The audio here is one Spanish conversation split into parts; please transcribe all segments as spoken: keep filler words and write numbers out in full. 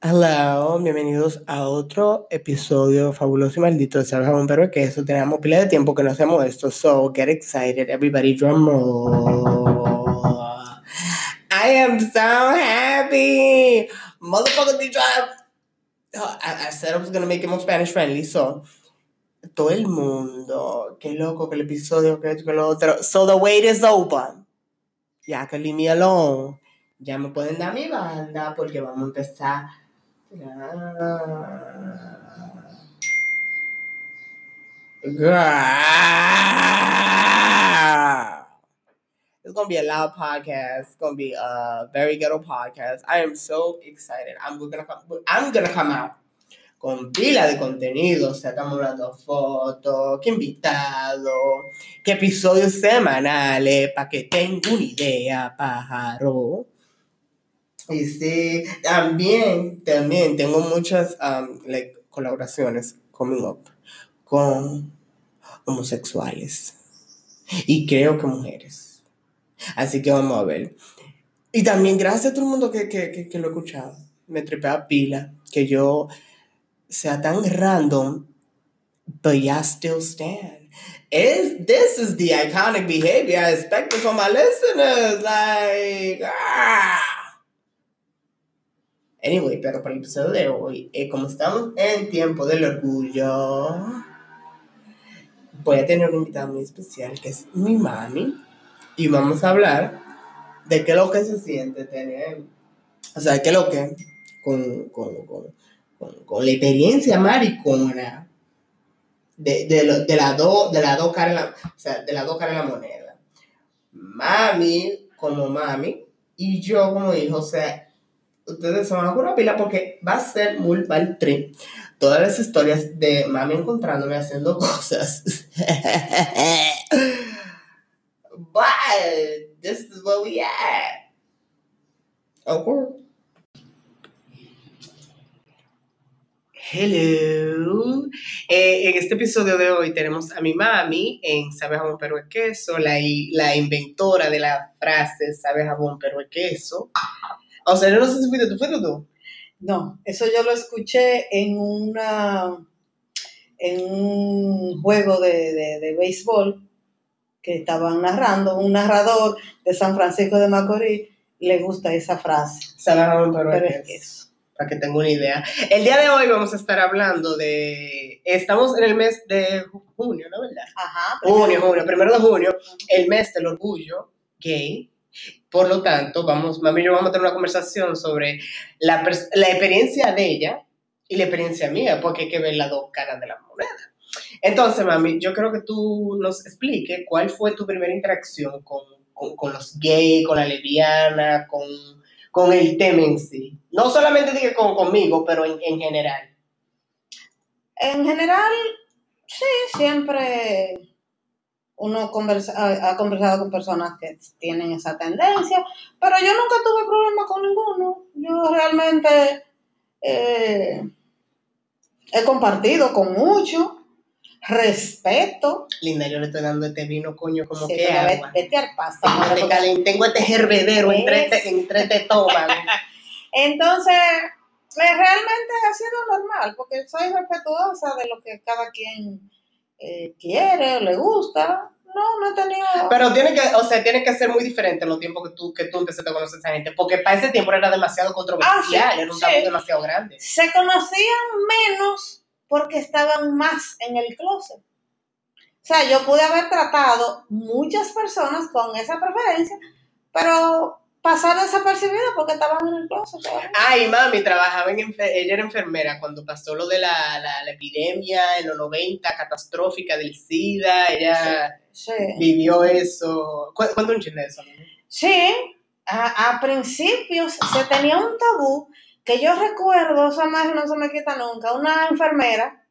Hello, bienvenidos a otro episodio fabuloso y maldito de Sabes Jabón Perro de Queso. Tenemos pila de tiempo que no hacemos esto, so get excited, everybody, drum roll. I am so happy, motherfucker. Did I, I said I was gonna make it more Spanish friendly, so todo el mundo, qué loco que el episodio, que esto, que lo otro. So the wait is over. Ya que leave me alone. Ya me pueden dar mi banda porque vamos a empezar. Girl. It's gonna be a loud podcast. It's gonna be a very ghetto podcast. I am so excited. I'm gonna come, I'm gonna come out con pila de contenido. O sea, estamos hablando fotos, qué invitado, qué episodios semanales, para que tenga una idea, pájaro. Y sí, también, también tengo muchas um, like, colaboraciones coming up con homosexuales y creo que mujeres. Así que vamos a ver. Y también gracias a todo el mundo que, que, que, que lo ha escuchado. Me trepé a pila, que yo sea tan random, but ya still stand. Is, this is the iconic behavior I expected from my listeners. Like, ah. Anyway, pero para el episodio de hoy, eh, como estamos en tiempo del orgullo, voy a tener un invitado muy especial que es mi mami y vamos a hablar de qué es lo que se siente tener, o sea, qué es lo que con, con, con, con, con la experiencia maricona de, de, lo, de las dos de la dos caras, o sea, de las dos caras de la moneda. Mami como mami y yo como hijo, o sea, ustedes se van a curar pila porque va a ser muy mal trip. Todas las historias de mami encontrándome haciendo cosas. But this is where we at. Okay. Hello. Eh, en este episodio de hoy tenemos a mi mami en Sabe Jabón Pero de Queso, la, la inventora de la frase Sabe Jabón Pero de Queso. O sea, yo no sé si fuiste tú, fuiste tú. No, eso yo lo escuché en una en un juego de, de, de béisbol que estaban narrando, un narrador de San Francisco de Macorís le gusta esa frase. Sabe Jabón Pero de Pero es que eso. Para que tenga una idea. El día de hoy vamos a estar hablando de... Estamos en el mes de junio, ¿no? ¿Verdad? Ajá. Junio, junio, primero de junio, el mes del orgullo gay. Por lo tanto, vamos, mami y yo vamos a tener una conversación sobre la, la experiencia de ella y la experiencia mía, porque hay que ver las dos caras de la moneda. Entonces, mami, yo creo que tú nos expliques cuál fue tu primera interacción con, con, con los gays, con la lesbiana, con, con el tema en sí. No solamente dije con, conmigo, pero en, en general. En general, sí, siempre uno conversa, ha, ha conversado con personas que tienen esa tendencia, pero yo nunca tuve problema con ninguno. Yo realmente eh, he compartido con muchos, respeto. Linda, yo le estoy dando este vino, coño, como sí, que agua. Vete al paso. Tengo, este tengo este hervedero es... entre este, entre este estómago. Entonces, realmente ha sido normal, porque soy respetuosa de lo que cada quien eh, quiere o le gusta. No, no he tenido... Pero tiene que, o sea, tiene que ser muy diferente en los tiempos que tú, que tú empezaste a conocer a esa gente, porque para ese tiempo era demasiado controversial, ah, sí, era un tabú sí. demasiado grande. Se conocían menos porque estaban más en el closet. O sea, yo pude haber tratado muchas personas con esa preferencia, pero pasar desapercibido porque estaban en el closet. ¿sabes? Ay, mami, trabajaba en, ella era enfermera cuando pasó lo de la, la, la epidemia en los noventa, catastrófica del SIDA, ella sí, sí. vivió eso. ¿Cuándo entiendes eso? Mami? Sí, a, a principios se tenía un tabú que yo recuerdo, esa imagen no se me quita nunca, una enfermera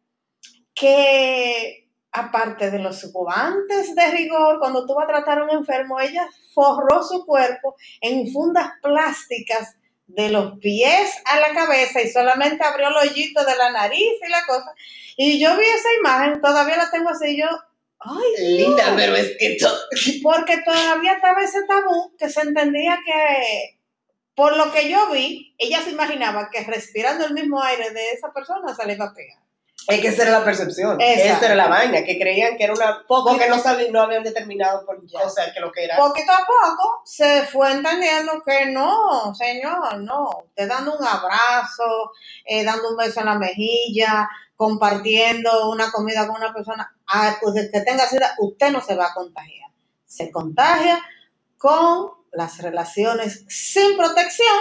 que... Aparte de los guantes de rigor, cuando tú vas a tratar a un enfermo, ella forró su cuerpo en fundas plásticas de los pies a la cabeza y solamente abrió el hoyito de la nariz y la cosa. Y yo vi esa imagen, todavía la tengo así, yo, ay, linda, Dios. Pero es que todo... Porque todavía estaba ese tabú que se entendía que por lo que yo vi, ella se imaginaba que respirando el mismo aire de esa persona se le iba a pegar. Es que esa era la percepción, Exacto. esa era la vaina, que creían que era una... Porque no, sabían, no habían determinado por Ya. o sea, que lo que era. Poquito a poco se fue entendiendo que no, señor, no. Usted dando un abrazo, eh, dando un beso en la mejilla, compartiendo una comida con una persona, ah, pues el que tenga sida, usted no se va a contagiar. Se contagia con las relaciones sin protección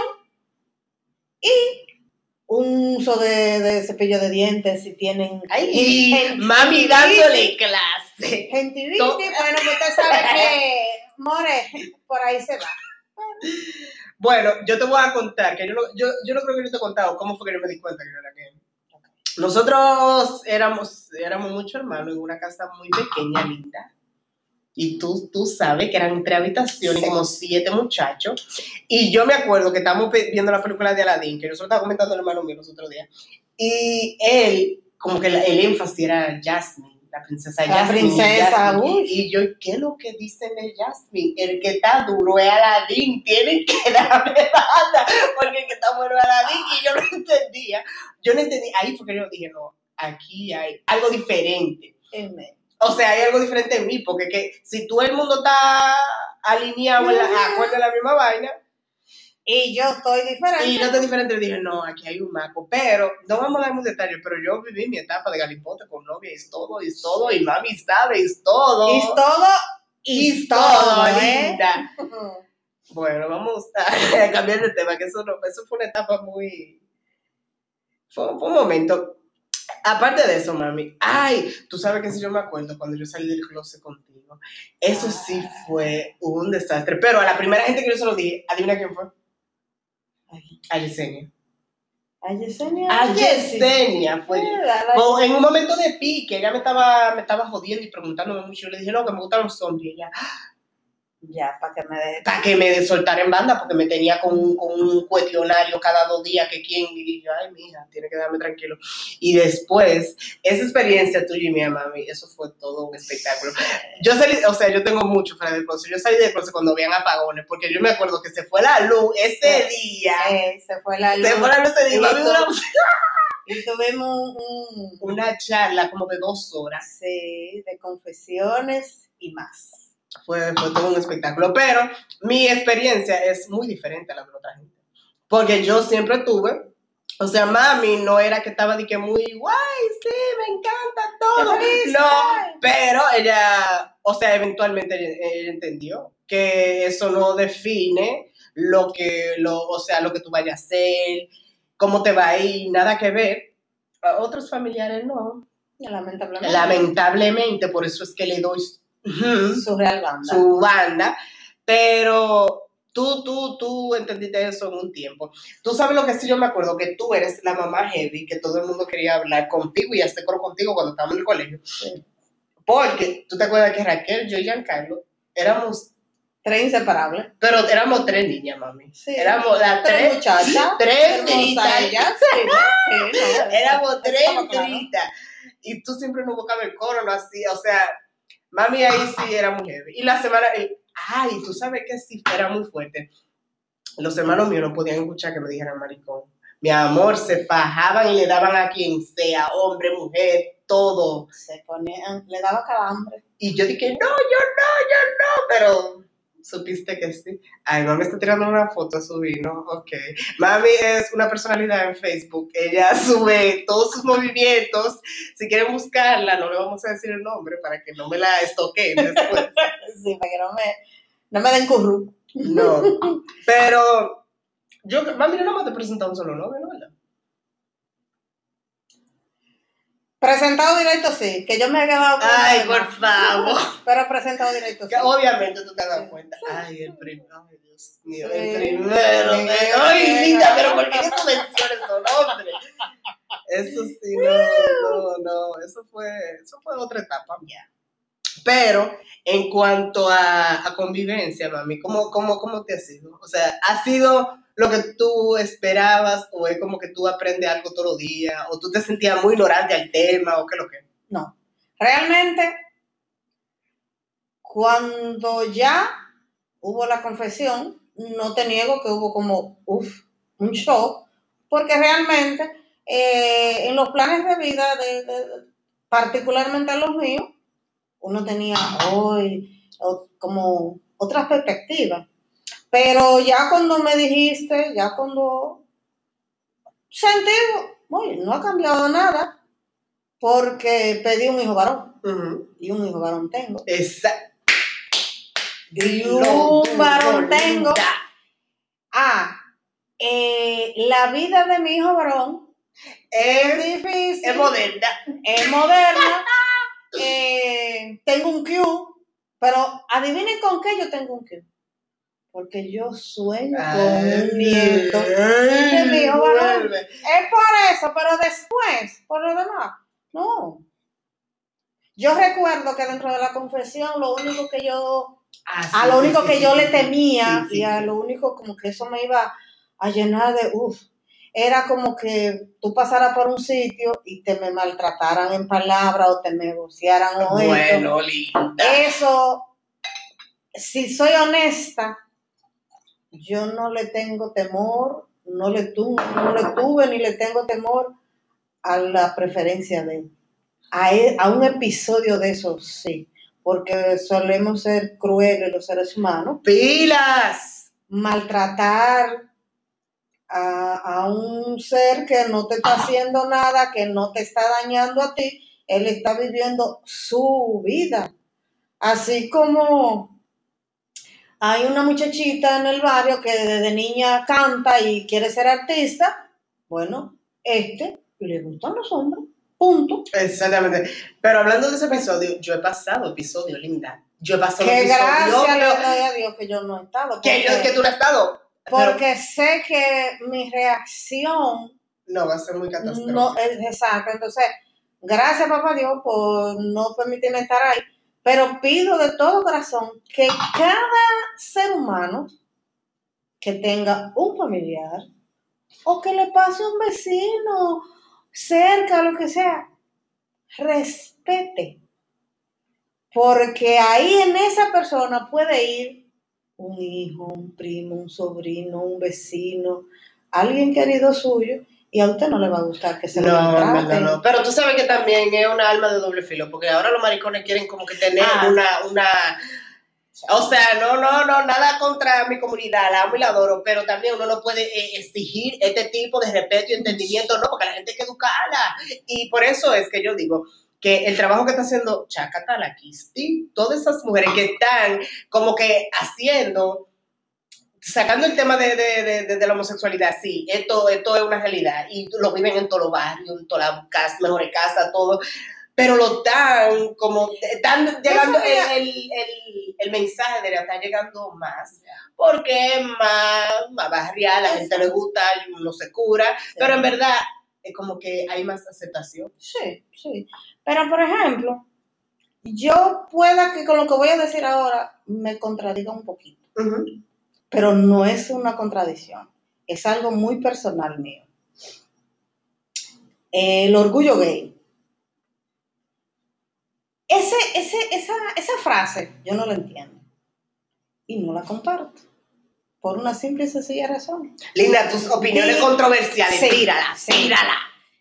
y un uso de, de cepillo de dientes si tienen... Ay, gen- mami gentivitis, dándole clase. Gentivitis, To- bueno, pues usted sabe que, more, por ahí se va. Bueno, yo te voy a contar, que yo no, yo, yo no creo que yo te he contado cómo fue que yo me di cuenta que yo era gay. Nosotros éramos, éramos muchos hermanos en una casa muy pequeña, linda. Y tú, tú sabes que eran tres habitaciones, Sí. como siete muchachos. Y yo me acuerdo que estábamos pe- viendo la película de Aladdin, que yo solo estaba comentando al hermano mío los otros días. Y él, como que la- el énfasis era Jasmine, la princesa La Jasmine. princesa, Jasmine. uy. Y yo, ¿qué es lo que dicen de Jasmine? El que está duro es Aladdin, tienen que darme banda, porque el que está bueno es Aladdin. Y yo no entendía. Yo no entendía. Ahí fue que yo dije, no, aquí hay algo diferente. Amen. O sea, hay algo diferente en mí, porque que si todo el mundo está alineado en la, acuerdo en la misma vaina, Y yo estoy diferente. y yo estoy diferente, dije, no, aquí hay un maco. Pero, no vamos a dar muchos detalles, pero yo viví mi etapa de galipote con novia, y todo, y todo, y mami sabe, y todo. Y todo, y todo, ¿eh? linda. Bueno, vamos a cambiar de tema, que eso, no, eso fue una etapa muy... Fue, fue un momento... Aparte de eso, mami, ay, tú sabes que si yo me acuerdo cuando yo salí del closet contigo, eso sí fue un desastre. Pero a la primera gente que yo se lo dije, adivina quién fue. A Yesenia. A Yesenia. A Yesenia fue. Mira, la- O en un momento de pique, ella me estaba, me estaba jodiendo y preguntándome mucho. Yo le dije, no, que me gustan los hombres. Y ella, Ya, para que me deje. para que me soltara en banda, porque me tenía con un, con un cuestionario cada dos días, que quién, y yo, ay, mija, tiene que darme tranquilo. Y después, esa experiencia tuya y mía, mami, eso fue todo un espectáculo. Yo salí, o sea, yo tengo mucho fuera del closet, yo salí del closet cuando habían apagones, porque yo me acuerdo que se fue la luz ese día, Eh, se fue la luz. se fue la luz ese día, Y mami, tú- duramos Y tuvimos un, una charla como de dos horas. sí, de confesiones y más. Fue, fue todo un espectáculo, pero mi experiencia es muy diferente a la de otra gente, porque yo siempre tuve, o sea, mami no era que estaba de que muy guay, sí, me encanta todo, ¡Qué feliz! no, ¡Ay! pero ella, o sea, eventualmente ella, ella entendió que eso no define lo que, lo, o sea, lo que tú vayas a hacer, cómo te va a ir, nada que ver. A otros familiares no, Lamentablemente. lamentablemente, por eso es que le doy ujú, Su real banda. su banda, pero tú, tú, tú entendiste eso en un tiempo. Tú sabes lo que sí yo me acuerdo, que tú eres la mamá heavy, que todo el mundo quería hablar contigo y hacer coro contigo cuando estábamos en el colegio. Sí. Porque tú te acuerdas que Raquel, yo y Giancarlo éramos, Tres inseparables. pero éramos tres niñas, mami. Sí. Éramos las Tres tres, muchachas. tres Hermosas tiritas. ellas. Sí, ¿no? Sí, no, Éramos eso tres estaba claro. tiritas. Y tú siempre nos buscabas el coro, no hacía, o sea, mami ahí sí era muy heavy. Y la semana, el, ay, tú sabes que sí era muy fuerte. Los hermanos míos no podían escuchar que me dijeran maricón. Mi amor, se fajaban y le daban a quien sea, hombre, mujer, todo. Se ponían, le daba calambre. Y yo dije, no, yo no, yo no, pero supiste que sí. Ay, mami está tirando una foto a subir, ¿no? Ok. Mami es una personalidad en Facebook. Ella sube todos sus movimientos. Si quieren buscarla, no le vamos a decir el nombre para que no me la estoqueen después. Sí, para que no me, no me den curru. No. Pero, yo, mami, no me te presentado un solo novio, ¿no? ¿Verdad? Presentado directo sí, que yo me he quedado con Ay, el por tema. favor. Pero presentado directo sí. Que obviamente tú te das Sí. cuenta. Ay, el primero. Ay, Dios mío. Sí. El primero. Sí. que- Ay, linda, pero ¿por qué tú mencionas su nombre? Eso sí, no, no, no. Eso fue, eso fue otra etapa. Pero en cuanto a, a convivencia, mami, ¿cómo, cómo, ¿cómo te ha sido? O sea, ¿ha sido lo que tú esperabas o es como que tú aprendes algo todos los días o tú te sentías muy ignorante al tema o qué es lo que? No. Realmente, cuando ya hubo la confesión, no te niego que hubo como, uff, un shock, porque realmente eh, en los planes de vida, de, de, particularmente los míos, uno tenía hoy como otras perspectivas. Pero ya cuando me dijiste, ya cuando sentí, oye, no ha cambiado nada, porque pedí un hijo varón. Uh-huh. Y un hijo varón tengo. Exacto. Y un varón tengo. Ah, eh, la vida de mi hijo varón es, es difícil. Es moderna. Es moderna. eh, tengo un Q, pero adivinen con qué yo tengo un Q. Porque yo sueño ay, con un nieto ay, de mi hijo varón. Es por eso, pero después, por lo demás, no. Yo recuerdo que dentro de la confesión, lo único que yo, ah, sí, a lo único sí, que sí, yo sí, le temía sí, sí, y a sí. lo único como que eso me iba a llenar de, uff, era como que tú pasaras por un sitio y te me maltrataran en palabras o te negociaran o bueno, esto. Linda. Eso, si soy honesta, yo no le tengo temor, no le, tu, no le tuve ni le tengo temor a la preferencia de él. A, él, a un episodio de eso, sí, porque solemos ser crueles los seres humanos. ¡Pilas! Maltratar a, a un ser que no te está haciendo nada, que no te está dañando a ti, él está viviendo su vida. Así como hay una muchachita en el barrio que desde niña canta y quiere ser artista, bueno, este le gustan los hombres. Punto. Exactamente. Pero hablando de ese episodio, yo he pasado episodio, Linda. Yo he pasado que episodio. Gracias le doy a Dios que yo no he estado. Que yo, que tú no has estado. Porque pero, sé que mi reacción no va a ser muy catastrófica. No, es exacto. Entonces, gracias papá Dios por no permitirme estar ahí. Pero pido de todo corazón que cada ser humano que tenga un familiar o que le pase un vecino cerca, lo que sea, respete. Porque ahí en esa persona puede ir un hijo, un primo, un sobrino, un vecino, alguien querido suyo, y a usted no le va a gustar que se lo maltraten. No, no, no. Pero tú sabes que también es una alma de doble filo, porque ahora los maricones quieren como que tener ah. una, una... O sea, no, no, no, nada contra mi comunidad, la amo y la adoro, pero también uno no puede eh, exigir este tipo de respeto y entendimiento, no, porque la gente hay que educarla. Y por eso es que yo digo que el trabajo que está haciendo Chacata, la Kisti, todas esas mujeres que están como que haciendo, sacando el tema de, de, de, de la homosexualidad, sí, esto, esto es una realidad, y lo viven en todos los barrios, en todas las casas, mejores casas, todo, pero lo están como, están llegando, el, el, el, el mensaje debería estar llegando más, porque es más, más barrial, la gente le gusta, uno se cura, sí. Pero en verdad es como que hay más aceptación. Sí, sí. Pero, por ejemplo, yo pueda que con lo que voy a decir ahora me contradiga un poquito. Uh-huh. Pero no es una contradicción. Es algo muy personal mío. El orgullo gay. Ese, ese, esa, esa frase yo no la entiendo. Y no la comparto. Por una simple y sencilla razón. Linda, tus opiniones Di- controversiales. Sí, tírala, sí. tírala.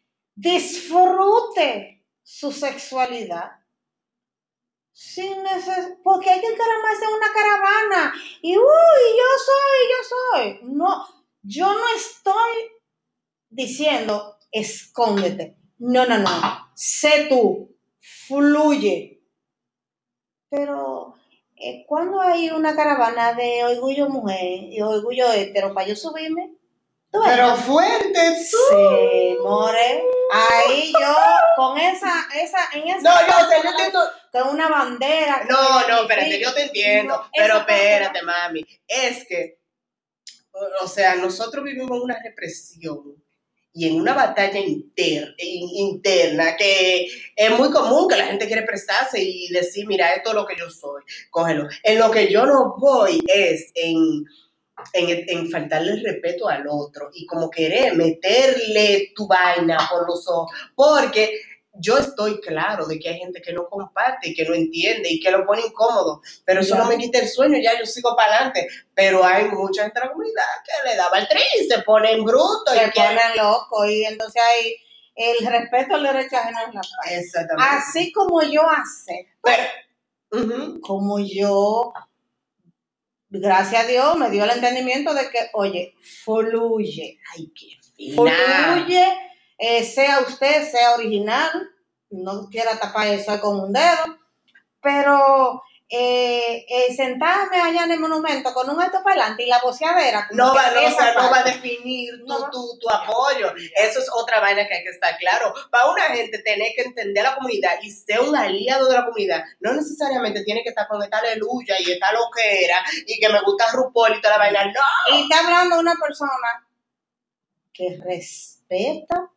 Disfrute su sexualidad sin neces- porque hay que encaramarse en una caravana y uy, yo soy, yo soy. No, yo no estoy diciendo escóndete. No, no, no. Sé tú, fluye. Pero eh, cuando hay una caravana de orgullo mujer y orgullo hetero para yo subirme. Pero fuerte, tú. Sí, more. Ahí yo, con esa, esa, en esa. No, yo, o sea, yo entiendo. Con una bandera. No, no, espérate, yo te entiendo. No, pero espérate, mami. Es que, o sea, nosotros vivimos en una represión y en una batalla inter, interna que es muy común que la gente quiere expresarse y decir, mira, esto es lo que yo soy, cógelo. En lo que yo no voy es en. En, en faltarle el respeto al otro y como querer meterle tu vaina por los ojos, porque yo estoy claro de que hay gente que no comparte y que no entiende y que lo pone incómodo, pero eso Ya. no me quita el sueño, ya yo sigo para adelante. Pero hay mucha gente de la comunidad que le daba el tri, se ponen brutos. Se y que... ponen locos y entonces hay el respeto al derecho ajeno es la paz. Exactamente. Así como yo acepto, Pero, uh-huh. como yo, gracias a Dios, me dio el entendimiento de que, oye, fluye. Ay, qué fina. Fluye, eh, sea usted, sea original, no quiera tapar eso con un dedo, pero eh, eh, sentarme allá en el monumento con un alto para adelante y la voceadera. No va, no, o sea, no va a parte, definir tu, no va. tu, tu apoyo. Eso es otra vaina que hay que estar claro. Para una gente tener que entender la comunidad y ser un aliado de la comunidad, no necesariamente tiene que estar con esta aleluya y esta loquera y que me gusta RuPaul y toda la vaina. No. Y está hablando una persona que respeta,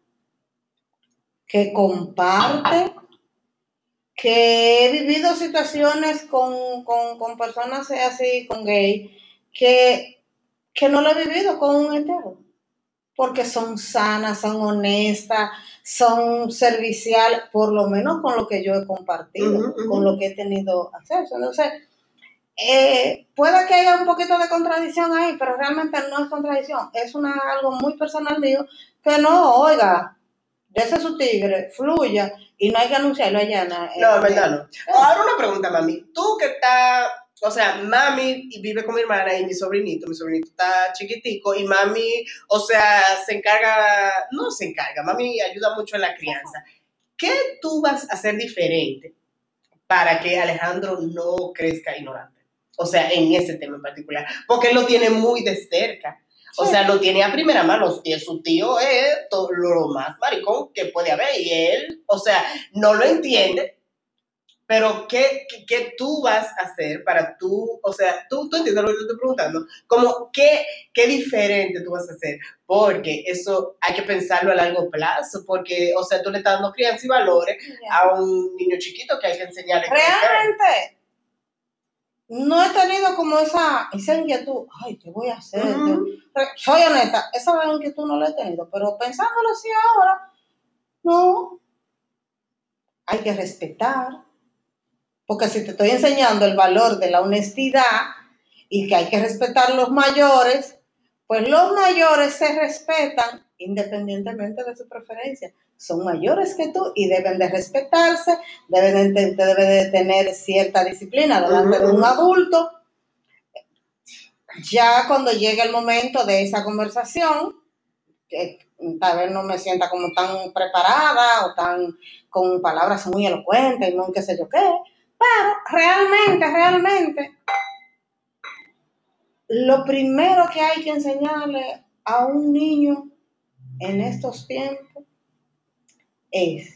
que comparte, que he vivido situaciones con, con, con personas así, con gay, que, que no lo he vivido con un entero, porque son sanas, son honestas, son serviciales, por lo menos con lo que yo he compartido, uh-huh, uh-huh. con lo que he tenido acceso. Entonces, eh, puede que haya un poquito de contradicción ahí, pero realmente no es contradicción, es una, algo muy personal mío, que no, oiga, dese su tigre, fluya, y no hay que anunciarlo allá. No, en verdad no. Eh. Ahora una pregunta, mami, tú que estás, o sea, mami vive con mi hermana y mi sobrinito, mi sobrinito está chiquitico, y mami, o sea, se encarga, no se encarga, mami ayuda mucho en la crianza. ¿Qué tú vas a hacer diferente para que Alejandro no crezca ignorante? O sea, en ese tema en particular, porque él lo tiene muy de cerca. O sea, lo tiene a primera mano, y su tío es todo lo más maricón que puede haber, y él, o sea, no lo entiende, pero ¿qué, qué, qué tú vas a hacer para tú, o sea, tú, tú entiendes lo que te estoy preguntando? Como, ¿qué, qué diferente tú vas a hacer? Porque eso hay que pensarlo a largo plazo, porque, o sea, tú le estás dando crianza y valores yeah. a un niño chiquito que hay que enseñarle. Realmente, no he tenido como esa, esa inquietud, ay, ¿qué voy a hacer? Uh-huh. Soy honesta, esa inquietud no la he tenido, pero pensándolo así ahora, no, hay que respetar, porque si te estoy enseñando el valor de la honestidad y que hay que respetar a los mayores, pues los mayores se respetan independientemente de su preferencia. Son mayores que tú y deben de respetarse, deben de, deben de tener cierta disciplina delante uh-huh. de un adulto. Ya cuando llegue el momento de esa conversación, que tal vez no me sienta como tan preparada o tan con palabras muy elocuentes y no qué sé yo qué, pero realmente, realmente, lo primero que hay que enseñarle a un niño en estos tiempos es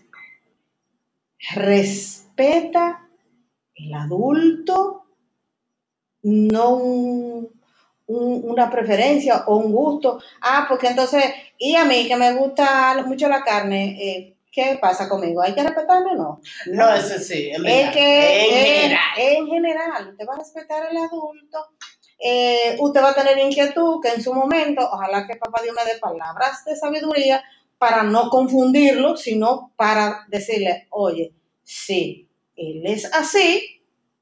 respeta el adulto, no un, un, una preferencia o un gusto. Ah, porque entonces, y a mí que me gusta mucho la carne, eh, ¿qué pasa conmigo? ¿Hay que respetarme o no? No, eso sí, en, es que, en es, general. En general, usted va a respetar al adulto. Eh, usted va a tener inquietud que en su momento, ojalá que papá Dios me dé palabras de sabiduría para no confundirlo, sino para decirle, oye, sí, él es así,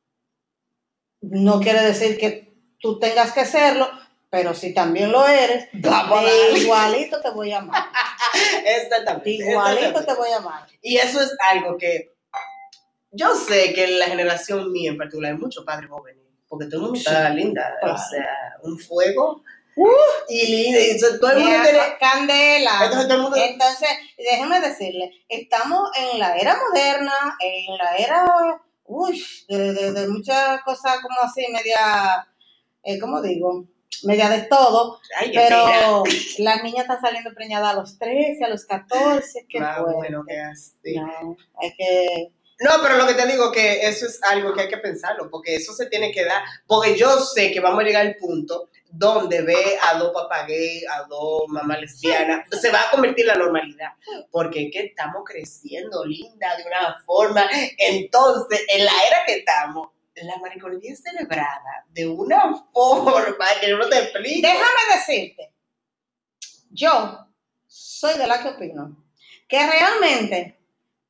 no quiere decir que tú tengas que serlo, pero si también lo eres, de igualito te voy a amar. Exactamente. Igualito exactamente. te voy a amar. Y eso es algo que yo sé que en la generación mía en particular hay muchos padres jóvenes, porque todo el mundo está sí, linda, claro. O sea, un fuego. Uh, y linda, y todo el mundo tiene candela. Entonces, todo el mundo... Entonces, déjeme decirle, estamos en la era moderna, en la era, uy, de, de, de muchas cosas como así, media, eh, ¿cómo digo? Media de todo, Ay, pero pena. Las niñas están saliendo preñadas a los trece, a los catorce, qué Más fuerte. bueno que así. No, hay que... No, pero lo que te digo que eso es algo que hay que pensarlo, porque eso se tiene que dar, porque yo sé que vamos a llegar al punto donde ve a dos papás gay, a dos mamás lesbianas, se va a convertir en la normalidad, porque es que estamos creciendo, linda, de una forma. Entonces, en la era que estamos, la mariconía es celebrada de una forma que yo no te explico. Déjame decirte, yo soy de la que opino que realmente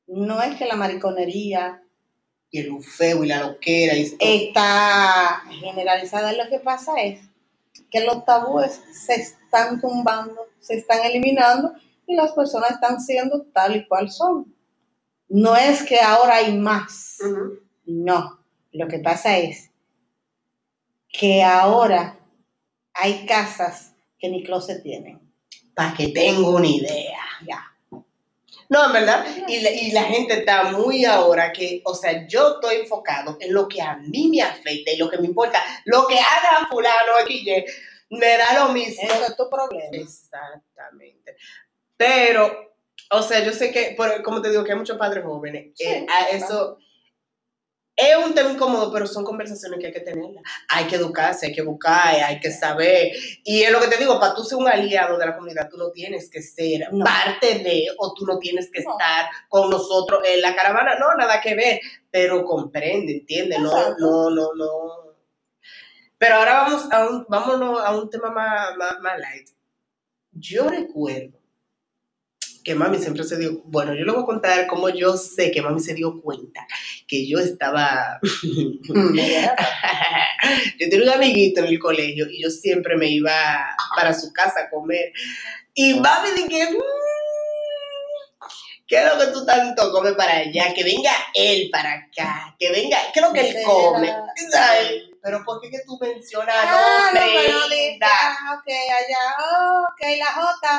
no es que la mariconería y el bufeo y la loquera y esto. está generalizada. Lo que pasa es que los tabúes se están tumbando, se están eliminando y las personas están siendo tal y cual son. No es que ahora hay más, Uh-huh. no. Lo que pasa es que ahora hay casas que ni closet tienen. Para que tenga una idea. Ya. No, en verdad, y la, y la gente está muy ahora que, o sea, yo estoy enfocado en lo que a mí me afecta y lo que me importa. Lo que haga fulano aquí, me da lo mismo. Eso es tu problema. Exactamente. Pero, o sea, yo sé que, por, como te digo, que hay muchos padres jóvenes. Sí, eh, a eso es un tema incómodo, pero son conversaciones que hay que tenerlas. Hay que educarse, hay que buscar, hay que saber. Y es lo que te digo, para tú ser un aliado de la comunidad, tú no tienes que ser No. parte de, o tú no tienes que No. estar con nosotros en la caravana. No, nada que ver. Pero comprende, entiende. No, Exacto. no, no, no. Pero ahora vamos a un, vámonos a un tema más, más, más light. Yo recuerdo que mami siempre se dio, bueno, yo le voy a contar cómo yo sé que mami se dio cuenta que yo estaba, yo tenía un amiguito en el colegio y yo siempre me iba para su casa a comer y mami dije, mmm, ¿qué es lo que tú tanto comes para allá? Que venga él para acá, que venga, ¿qué es lo que él come? ¿Sabes? Pero ¿por qué que tú mencionas Ah, no, nombre? pero no dice, ah, ok, allá, oh, ok, la Jota.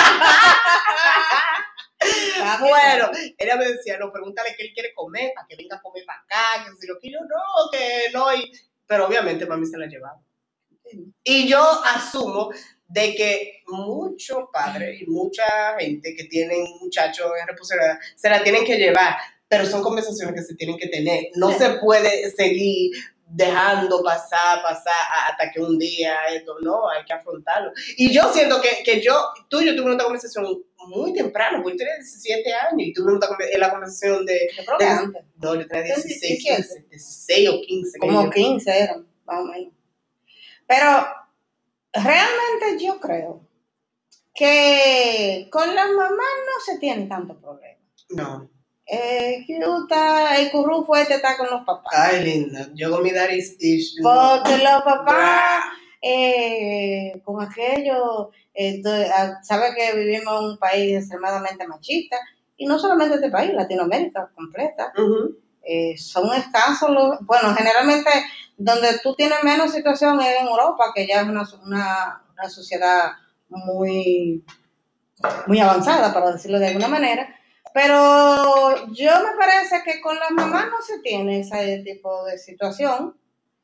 Bueno, ella me decía, no, pregúntale qué él quiere comer, para que venga a comer para acá, que si lo que yo no, que no, y, pero obviamente mami se la llevaba. Y yo asumo de que muchos padres y mucha gente que tienen muchachos en responsabilidad se la tienen que llevar, pero son conversaciones que se tienen que tener. No Sí. se puede seguir dejando pasar, pasar hasta que un día esto, no, hay que afrontarlo. Y yo siento que, que yo, tú y yo tuvimos una conversación muy temprano, porque yo tenía diecisiete años y tuvimos una conversación de... Yo creo que de antes. no, yo tenía dieciséis, diecisiete. quince, dieciséis o quince. Como quince eran, más o menos. Pero realmente yo creo que con las mamás no se tiene tanto problema. No. Eh, que está, el curru fuerte está con los papás. Ay, linda. Yo con mi daddy's issues. Porque los papás, eh, con aquello, eh, sabe que vivimos en un país extremadamente machista, y no solamente este país, Latinoamérica completa. Uh-huh. Eh, son escasos los, bueno, generalmente donde tú tienes menos situación es en Europa, que ya es una, una, una sociedad muy, muy avanzada, para decirlo de alguna manera. Pero yo me parece que con las mamás no se tiene ese tipo de situación.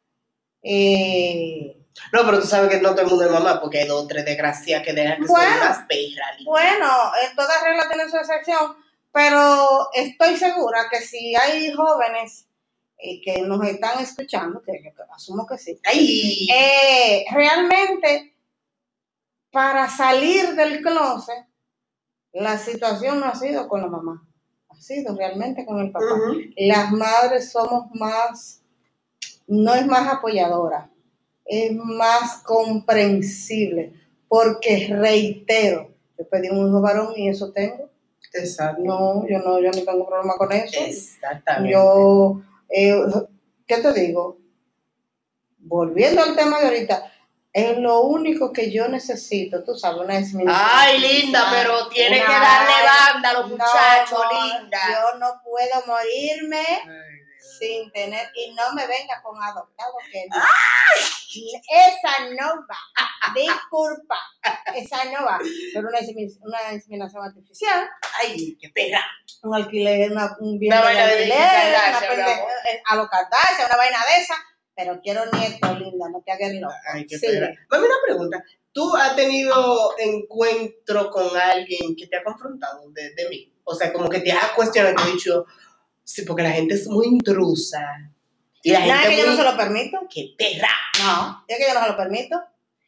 Eh, no, pero tú sabes que no todo el mundo es mamá, porque hay dos o tres desgracias que dejan que bueno, son unas perras. Bueno, toda regla tiene su excepción, pero estoy segura que si hay jóvenes eh, que nos están escuchando, que yo asumo que sí, Ay. Eh, realmente para salir del closet, la situación no ha sido con la mamá, ha sido realmente con el papá. Uh-huh. Las madres somos más, no es más apoyadora, es más comprensible, porque reitero, yo pedí un hijo varón y eso tengo. Exacto. No, yo no, yo no tengo problema con eso. Exactamente. Yo, eh, ¿qué te digo? Volviendo al tema de ahorita, es lo único que yo necesito, tú sabes, una disminución. Ay, linda, pero tiene que darle banda a los muchachos, no, linda. Yo no puedo morirme Ay, sin tener, y no me venga con adoptado, que no. Esa no va, disculpa, esa no va, pero una, una inseminación artificial. Ay, qué perra. Un alquiler, una, un bien una de vaina alquiler, de una pendeja, a lo Kardashian, una vaina de esa, pero quiero nieto, linda, no te hagas loco. Ay, qué sí. perra. Mami, una pregunta. ¿Tú has tenido encuentro con alguien que te ha confrontado de, de mí? O sea, como que te ha cuestionado, te ha dicho, sí, porque la gente es muy intrusa. Y la no, gente es que muy... yo no se lo permito. ¡Qué perra! No, es que yo no se lo permito.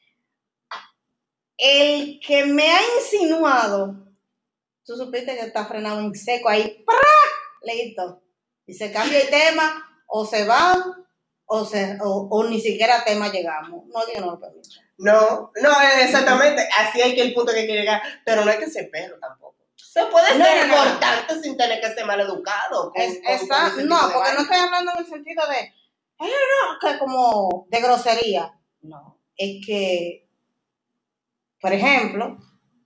El que me ha insinuado, tú supiste que está frenado en seco ahí, ¡prá! Listo. Y se cambia el tema, o se va, o, se, o, o ni siquiera a tema llegamos. No, yo no lo permito. No, no, exactamente. Así hay que el punto que hay que llegar. Pero no hay que ser perro tampoco. Se puede No, ser no, no. importante sin tener que ser mal educado. Con, Es, con, esa, con ese no, tipo de porque no vaina. estoy hablando en el sentido de, eh, no, que como de grosería. No, es que, por ejemplo,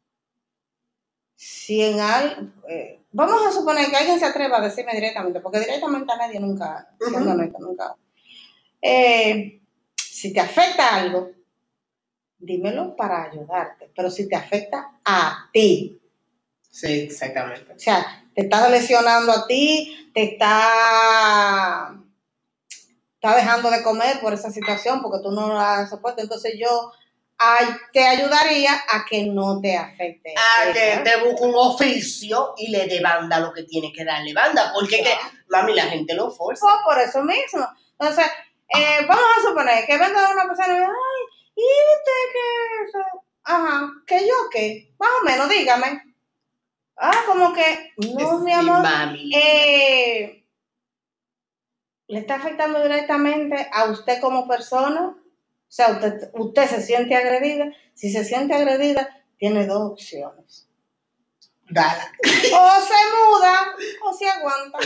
si en al, eh, vamos a suponer que alguien se atreva a decirme directamente, porque directamente a nadie nunca, siendo Ujú. honesta, nunca. Eh, si te afecta algo, dímelo para ayudarte, pero si te afecta a ti, Sí, exactamente. o sea, te está lesionando a ti, te está, está dejando de comer por esa situación porque tú no la soportas, entonces yo ay, te ayudaría a que no te afecte. A eso, que ¿eh? te busque un oficio y le dé banda lo que tiene que darle banda. Porque Ya. que, mami, la gente lo forza. Pues por eso mismo. Entonces, eh, vamos a suponer que venga una persona y me diga, ay, ¿y usted qué es eso? Ajá, ¿que yo qué? Más o menos, dígame. Ah, como que, no, Es mi amor, mami linda. eh, ¿le está afectando directamente a usted como persona? O sea, usted, usted se siente agredida. Si se siente agredida, tiene dos opciones. Dale. O se muda o se aguanta.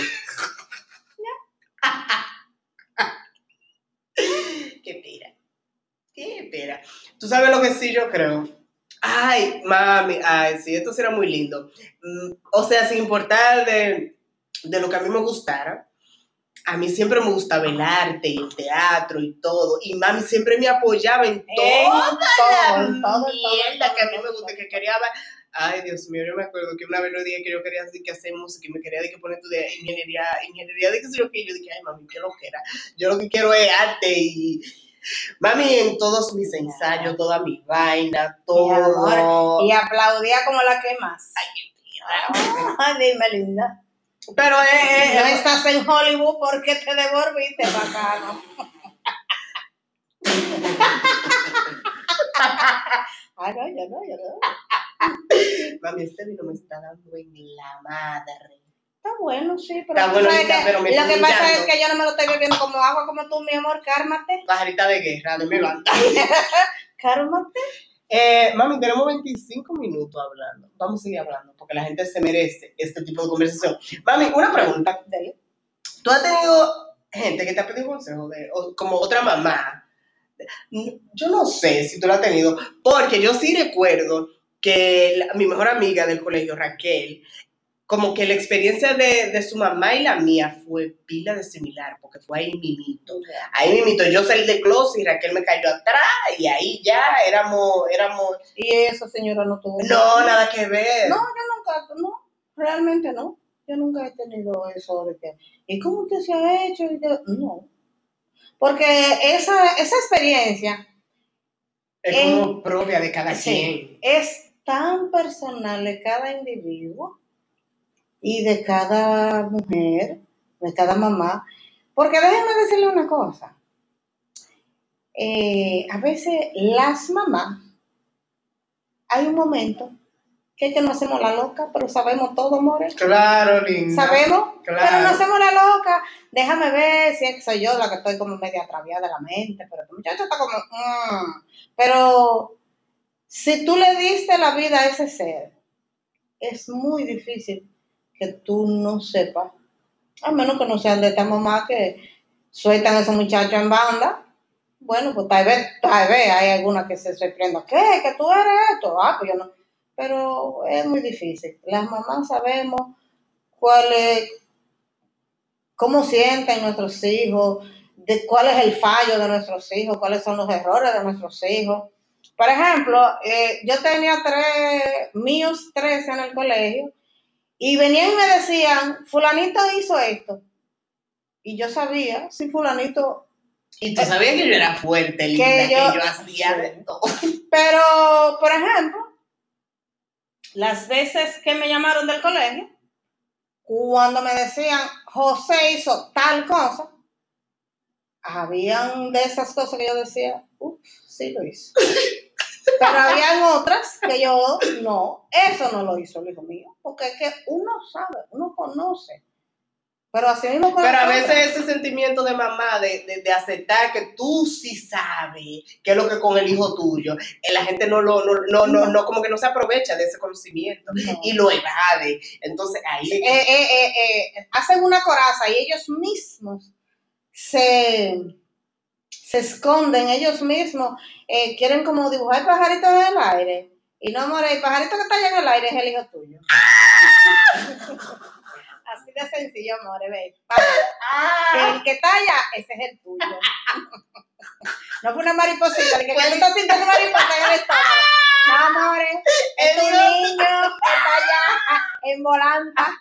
Qué pera. Qué pera. ¿Tú sabes lo que sí yo creo? Ay, mami, ay, sí, esto será muy lindo. Mm, o sea, sin importar de, de lo que a mí me gustara, a mí siempre me gustaba el arte y el teatro y todo. Y mami siempre me apoyaba en toda En la todo, en todo, en todo, mierda en que a mí todo, me en gusta, todo. que quería ver. Ay, Dios mío, yo me acuerdo que una vez lo dije que yo quería decir que hacer música y me quería de que poner estudiar ingeniería, ingeniería de qué sé yo qué. Yo dije, ay, mami, qué lo que era. Yo lo que quiero es arte y mami, en todos mis ensayos, toda mi vaina, Mi amor, todo. y aplaudía como la que más. Ay, Ay, dime, linda. pero eh, No eh, estás en Hollywood porque te devolviste, bacano. Ah, no, yo no, yo no. mami, este vino me está dando en la madre. Está bueno, sí, pero Está tú bueno, sabes linda, que pero me lo estoy que pasa humillando. es que yo no me lo estoy bebiendo como agua como tú, mi amor, cármate. Pajarita de guerra, de me levanta. Cármate. Eh, mami, tenemos veinticinco minutos hablando. Vamos a seguir hablando porque la gente se merece este tipo de conversación. Mami, una pregunta. Dale. ¿Tú has tenido gente que te ha pedido consejo de, o, como otra mamá? Yo no sé si tú lo has tenido, porque yo sí recuerdo que la, mi mejor amiga del colegio, Raquel, como que la experiencia de, de su mamá y la mía fue pila de similar, porque fue ahí mimito. Ahí mimito, yo salí de closet y Raquel me cayó atrás y ahí ya éramos, éramos... Y esa señora no tuvo... No, nada que ver. No, yo nunca, no, realmente no. Yo nunca he tenido eso de que, ¿y cómo usted se ha hecho? Y yo, no. Porque esa, esa experiencia Es en, como propia de cada sí, quien. es tan personal de cada individuo y de cada mujer, de cada mamá. Porque déjenme decirle una cosa. Eh, a veces las mamás, hay un momento que es que no hacemos la loca, pero sabemos todo, more. Claro, linda. Sabemos, claro. pero no hacemos la loca. Déjame ver si es que soy yo la que estoy como media atraviada de la mente, pero este muchacho está como... Mm. Pero si tú le diste la vida a ese ser, es muy difícil que tú no sepas, a menos que no sean de esta mamá que sueltan a esos muchachos en banda. Bueno, pues tal vez, tal vez hay alguna que se sorprenda. ¿Qué? ¿Que tú eres esto? Ah, pues yo no. Pero es muy difícil. Las mamás sabemos cuál es, cómo sienten nuestros hijos, de cuál es el fallo de nuestros hijos, cuáles son los errores de nuestros hijos. Por ejemplo, eh, yo tenía tres, míos tres en el colegio, y venían y me decían, fulanito hizo esto. Y yo sabía si fulanito... Y tú sabías que yo era fuerte, linda, que que yo, yo, hacía sí. de todo. Pero, por ejemplo, las veces que me llamaron del colegio, cuando me decían, José hizo tal cosa, habían de esas cosas que yo decía, uff, sí lo hizo. Pero habían otras que yo, no, eso no lo hizo el hijo mío, porque es que uno sabe, uno conoce Pero así mismo con Pero a nosotras. veces ese sentimiento de mamá, de, de, de aceptar que tú sí sabes qué es lo que con el hijo tuyo, eh, la gente no lo, no, no, no, no, como que no se aprovecha de ese conocimiento No. y lo evade. Entonces ahí Eh, eh, eh, eh, hacen una coraza y ellos mismos se, se esconden, ellos mismos eh, quieren como dibujar pajaritos en el aire. Y no, amor, el pajarito que está allá en el aire es el hijo tuyo. Así de sencillo, amor, ve. ah, El que está allá, ese es el tuyo. No fue una mariposita, el que, que tú estás sintiendo mariposa en el estómago. No, amor, es tu niño que está allá en volanta.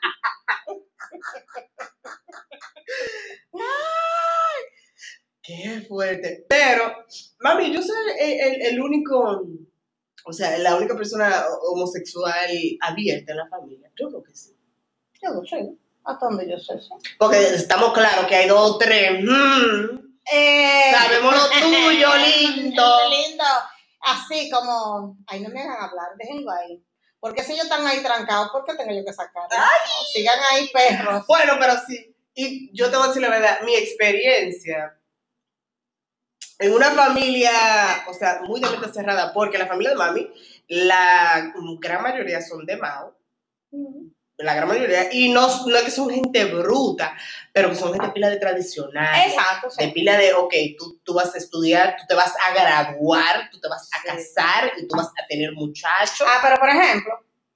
qué fuerte. Pero, mami, yo soy el, el, el único, o sea, la única persona homosexual abierta en la familia. Yo creo que sí. Yo no sé, hasta donde yo sé, sí. Porque estamos claros que hay dos o tres. Mm, Eh, sabemos lo tuyo, lindo. lindo. Así como, ay, no me hagan hablar, déjenlo ahí. Porque si ellos están ahí trancados, ¿por qué tengo yo que sacarlos? No, sigan ahí, perros. Bueno, pero sí. Y yo te voy a decir la verdad, mi experiencia en una familia, o sea, muy de mente cerrada, porque la familia de mami, la gran mayoría son de Mao. Mm. La gran mayoría, y no, no es que son gente bruta, pero que son gente pila de tradicional. Exacto, sí. De pila de, ok, tú, tú vas a estudiar, tú te vas a graduar, tú te vas a Sí. casar y tú vas a tener muchachos. Ah, pero por ejemplo,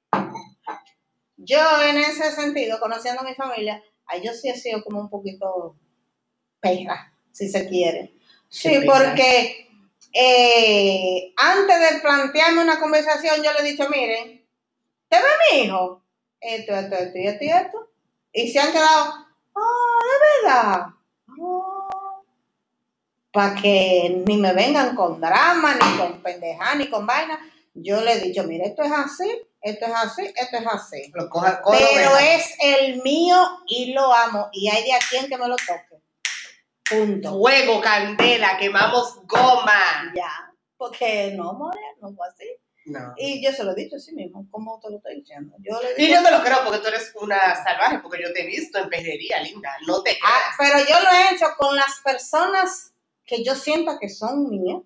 yo en ese sentido, conociendo a mi familia, ay, yo sí he sido como un poquito perra, si se quiere. Sí, Qué perra. porque eh, antes de plantearme una conversación, yo le he dicho, miren, ¿te ve mi hijo? Esto, esto, esto y esto y esto. Y se han quedado, ah, de verdad. Ah. Para que ni me vengan con drama, ni con pendeja, ni con vaina. Yo le he dicho, mire, esto es así, esto es así, esto es así. Lo coja, coja, Pero lo es el mío y lo amo. Y hay de a quien que me lo toque. Punto. fuego, candela, quemamos goma. Ya. Porque no, more, no fue así. No. Y yo se lo he dicho así mismo, como te lo estoy diciendo. Yo le Y digo, yo te lo creo porque tú eres una salvaje, porque yo te he visto en perrería, linda. No te creas. ah, pero yo lo he hecho con las personas que yo siento que son mías.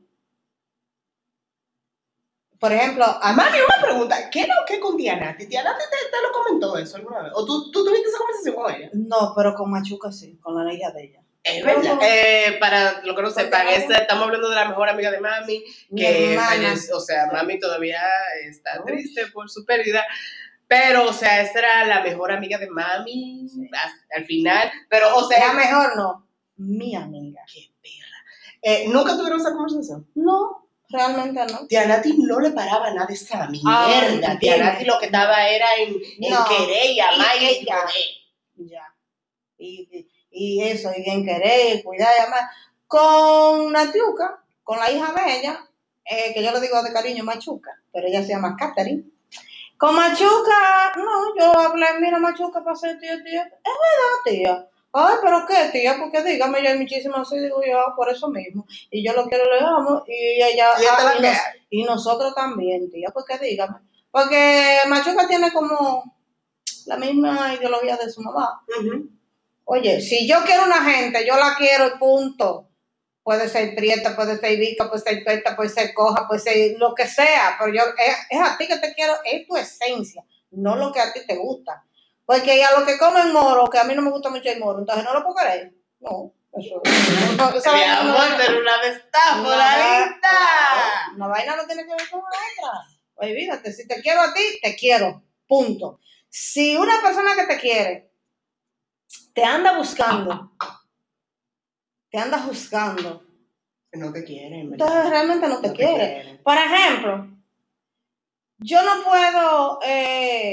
Por ejemplo, a Mami, una pregunta. ¿Qué no qué con Diana? ¿Diana te, te, te lo comentó eso alguna vez? ¿O tú, tú tuviste esa conversación con ella? no, pero con Machuca sí, con la hija de ella. Es verdad. No, Eh, para lo que no Porque sepan, no. esta- estamos hablando de la mejor amiga de mami, Mi que hermana. falleció. O sea, mami todavía está Uy. triste por su pérdida. Pero, o sea, esa era la mejor amiga de mami Sí. hasta- al final. Pero, o Sea sea, mejor no, mi amiga. qué perra. Eh, ¿Nunca tuvieron esa conversación? No, realmente no. Tianati no le paraba nada de esa mierda. Ah, Tianati dime. lo que estaba era en, en No. querer y amar Y y ella. joder. Ya. Y, y, y eso, y bien querer, cuidar y amar. Con Natiuca, con la hija de ella, eh, que yo le digo de cariño Machuca, pero ella se llama Catherine. Con Machuca, no, yo hablé, mira Machuca, pasé tío, tío. Es verdad, tía. Ay, pero qué, tía, porque dígame, ya hay muchísimas así, digo yo, ah, por eso mismo. Y yo lo quiero, le amo, y ella, Y ella te ah, la y, queda. nos- y nosotros también, tía, porque dígame. Porque Machuca tiene como la misma ideología de su mamá. Uh-huh. Oye, si yo quiero una gente, yo la quiero y punto. Puede ser prieta, puede ser vica, puede ser tuerta, puede ser coja, puede ser lo que sea, pero yo es, es a ti que te quiero, es tu esencia, no lo que a ti te gusta. Porque a los que comen moro, que a mí no me gusta mucho el moro, entonces no lo puedo querer. No, eso no, no, esa Mi vaina no- amor, pero una vez está una por la va- vista. Una vaina no tiene que ver con la otra. Oye, fíjate, si te quiero a ti, te quiero. Punto. Si una persona que te quiere te anda buscando, te anda juzgando, No te quieren, ¿verdad? entonces realmente no te No te quiere. quieren. Por ejemplo, yo no puedo eh,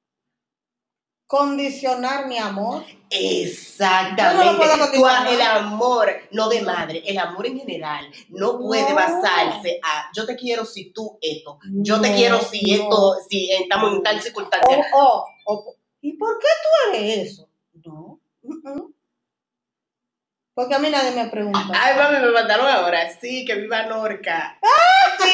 condicionar mi amor. Exactamente. Yo no lo puedo Tú, condicionar. el amor, no de madre, el amor en general no puede No. basarse a yo te quiero si tú esto, yo te No, quiero si no. esto, si estamos en tal circunstancia. O, o, o, ¿y por qué tú eres eso? No. Uh-uh. Porque a mí nadie me pregunta. Ay, mami, me mandaron ahora. Sí, que viva Norca. Sí.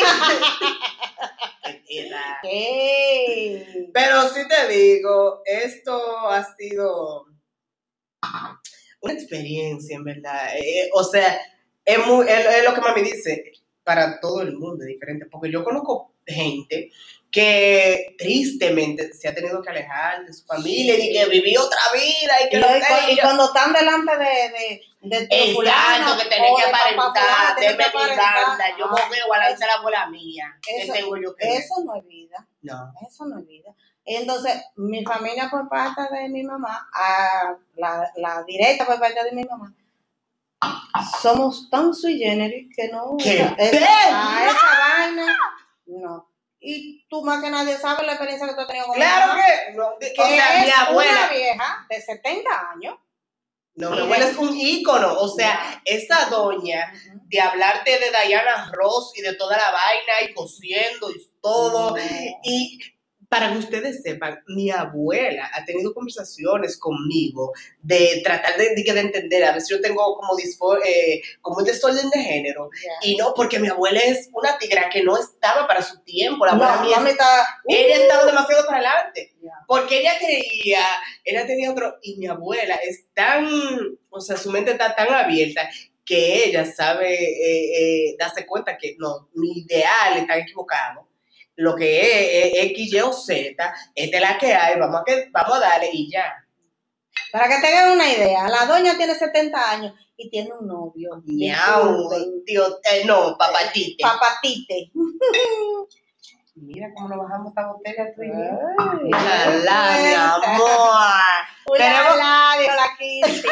Era. Hey. Pero sí te digo, esto ha sido una experiencia, en verdad. Eh, o sea, es, muy, es, es lo que mami dice, para todo el mundo es diferente, porque yo conozco gente que tristemente se ha tenido que alejar de su familia y que vivió otra vida y que y, no y, sé, y cuando están delante de, de, de tu exacto, fulano, que tenés o que de papá aparentar, fulano, tienes deme que mi aparentar. banda, yo Ah, me veo a la eso- de la abuela mía, ¿qué eso, tengo yo que ver? eso no es vida. No. Eso no es vida. Entonces, mi familia por parte de mi mamá, a la, la directa por parte de mi mamá, somos tan sui generis que no. ¿Qué? Esa, esa, a esa vaina, no. Y tú más que nadie sabes la experiencia que tú has tenido con Claro mi mamá. que no. Que O sea, es mi abuela. una vieja de setenta años. No, mi abuela es un ícono. O sea, Ya. esa doña Uh-huh. de hablarte de Diana Ross y de toda la vaina y cosiendo y todo. No. Y para que ustedes sepan, mi abuela ha tenido conversaciones conmigo de tratar de, de, de entender. A veces yo tengo como, disfor, eh, como un desorden de género. Yeah. Y no, porque mi abuela es una tigra que no estaba para su tiempo. La abuela no, mía mami está, ella uh, estaba demasiado para adelante. Yeah. Porque ella creía, ella tenía otro. Y mi abuela es tan, o sea, su mente está tan abierta que ella sabe eh, eh, darse cuenta que no, mi ideal está equivocado. Lo que es, es X, Y o Z, esta es la que hay, vamos a, que, vamos a darle y ya. Para que tengan una idea, la doña tiene setenta años y tiene un novio. Miau, tío, eh, no, papatite. Papatite. Mira cómo nos bajamos esta botella tú y yo. Ay, la, la, mi amor. Tenemos la, dijo la Kitty.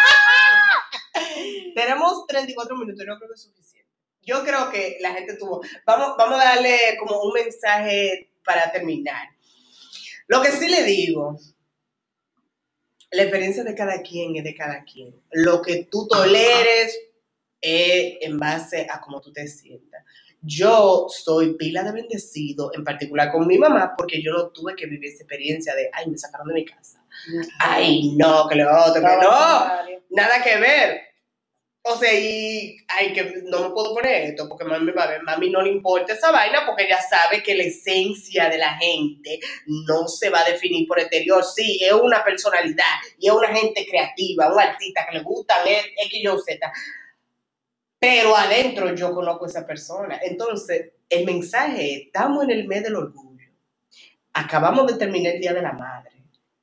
Tenemos treinta y cuatro minutos, yo creo que es suficiente. Yo creo que la gente tuvo. Vamos, vamos a darle como un mensaje para terminar. Lo que sí le digo, la experiencia de cada quien es de cada quien. Lo que tú toleres es en base a cómo tú te sientas. Yo soy pila de bendecido, en particular con mi mamá, porque yo no tuve que vivir esa experiencia de, ay, me sacaron de mi casa. Ay, no, que lo otro, que no. Nada que ver. O sea, y, ay, que no me puedo poner esto, porque mami, mami, mami no le importa esa vaina, porque ella sabe que la esencia de la gente no se va a definir por exterior. Sí, es una personalidad, y es una gente creativa, un artista que le gustan X, Y o Z. Pero adentro yo conozco a esa persona. Entonces, el mensaje es, estamos en el mes del orgullo. Acabamos de terminar el Día de la Madre.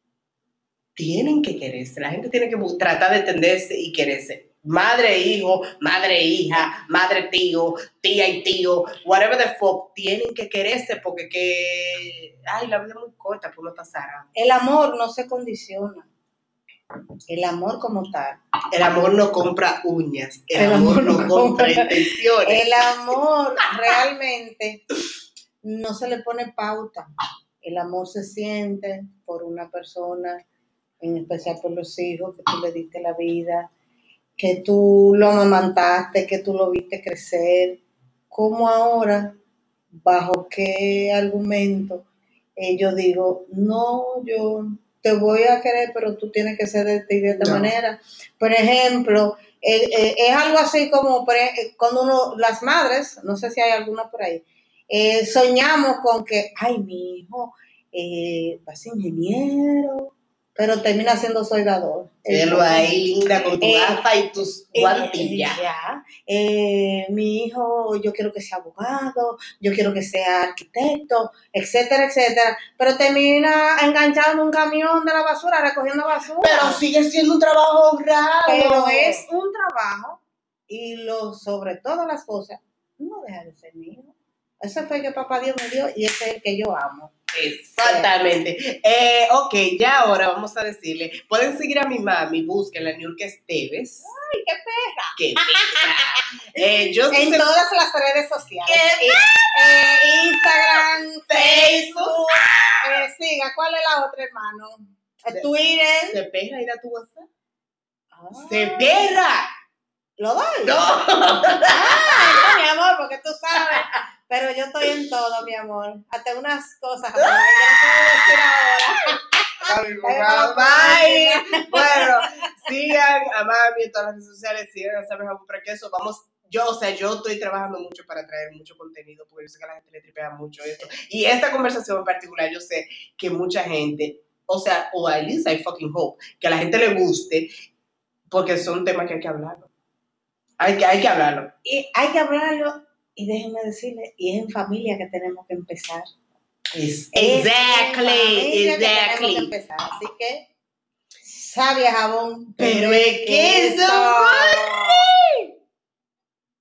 Tienen que quererse. La gente tiene que tratar de entenderse y quererse. Madre, hijo, madre, hija, madre, tío, tía y tío, whatever the fuck, tienen que quererse porque que, ay, la vida es muy corta, pues no está sana. El amor no se condiciona. El amor como tal. El amor no compra uñas. El, el amor, amor no compra, compra intenciones. El amor realmente no se le pone pauta. El amor se siente por una persona, en especial por los hijos, que tú le diste la vida, que tú lo amamantaste, que tú lo viste crecer. ¿Cómo ahora, bajo qué argumento, eh, yo digo, no, yo te voy a querer, pero tú tienes que ser de esta y de esta no. manera? Por ejemplo, eh, eh, es algo así como cuando uno, las madres, no sé si hay alguna por ahí, eh, soñamos con que, ay, mi hijo eh, va a ser ingeniero, pero termina siendo soldador. Pero ahí, linda, con tu eh, gafa y tus guantillas. Eh, ya. Eh, mi hijo, yo quiero que sea abogado, yo quiero que sea arquitecto, etcétera, etcétera. Pero termina enganchado en un camión de la basura, recogiendo basura. Pero sigue siendo un trabajo honrado. Pero es un trabajo, y lo sobre todas las cosas, no deja de ser mío. Ese fue el que papá Dios me dio y ese es el que yo amo. Exactamente. Sí. Eh, ok, ya ahora vamos a decirle, pueden seguir a mi mami, búsquenla, Niurka Esteves. ¡Ay, qué perra! ¡Qué perra! eh, yo en se... todas las redes sociales. Eh, eh, Instagram, Facebook. Eh, siga, ¿cuál es la otra, hermano? Se, Twitter. ¿Se perra ir a tu WhatsApp? Ah. ¡Se perra! ¿Lo doy? ¡No! Ah, no, mi amor, porque tú sabes. Pero yo estoy en todo, mi amor. Hasta unas cosas. Yo no puedo decir ahora. Bye. Bueno, sigan a mami en todas las redes sociales, sigan a Sabes Amor Prequeso. Vamos, yo, o sea, yo estoy trabajando mucho para traer mucho contenido, porque yo sé que a la gente le tripea mucho esto. Y esta conversación en particular, yo sé que mucha gente o sea, o at least I fucking hope, que a la gente le guste, porque son temas que hay que hablarlo. Hay que, hay que hablarlo. Y hay que hablarlo, y déjenme decirle, y es en familia que tenemos que empezar. Es, Es exactly, en familia exactly. que tenemos que empezar. Así que, sabia jabón, Pero es que eso corre.